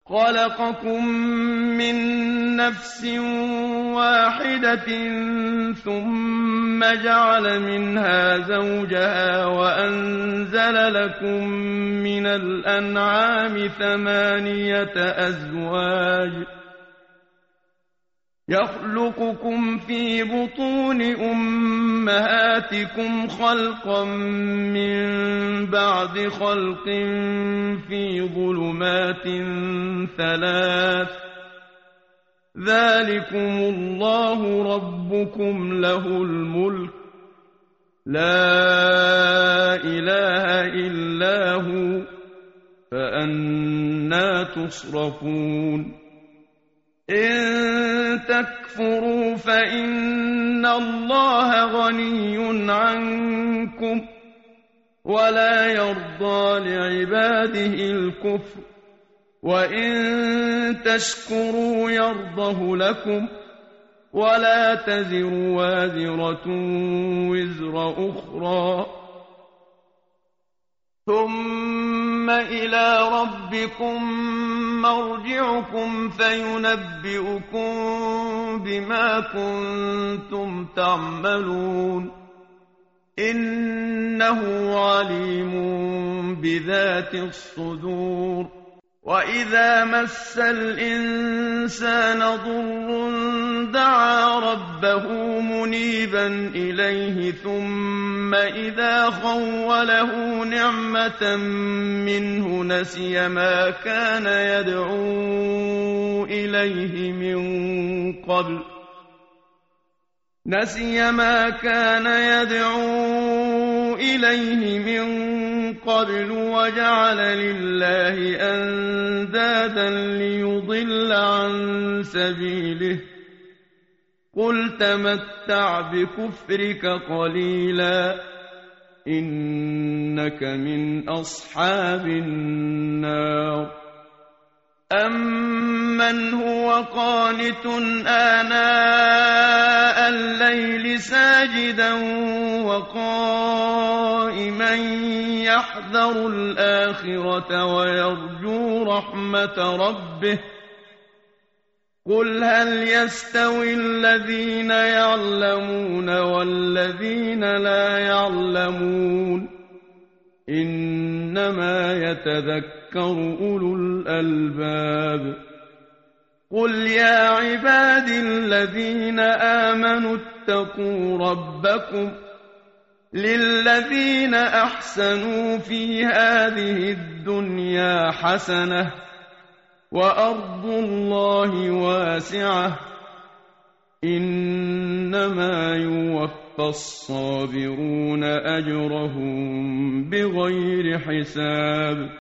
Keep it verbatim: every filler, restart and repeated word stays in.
خلقكم من نفس واحدة ثم جعل منها زوجها وأنزل لكم من الأنعام ثمانية أزواج يخلقكم في بطون أمهاتكم خلقا من بعد خلق في ظلمات ثلاث ذلكم الله ربكم له الملك لا إله إلا هو فأنى تصرفون إن تكفروا فإن الله غني عنكم ولا يرضى لعباده الكفر وإن تشكروا يرضه لكم ولا تزر وازرة وزر أخرى ثم إلى ربكم مرجعكم فينبئكم بما كنتم تعملون إنه عليم بذات الصدور وإذا مس الإنسان ضر دعا ربه منيبا إليه ثم إذا خوله نعمة منه نسي ما كان يدعو إليه من قبل نسي ما كان يدعو إليه من قبل وجعل لله أندادا ليضل عن سبيله قل تمتع بكفرك قليلا إنك من أصحاب النار أمن هو قانت آناء الليل ساجدا وقائما يحذر الآخرة ويرجو رحمة ربه قل هل يستوي الذين يعلمون والذين لا يعلمون إنما يتذكر أولو الألباب قل يا عبادي الذين آمنوا اتقوا ربكم للذين أحسنوا في هذه الدنيا حسنة وأرض الله واسعة إنما يوفى الصابرون أجرهم بغير حساب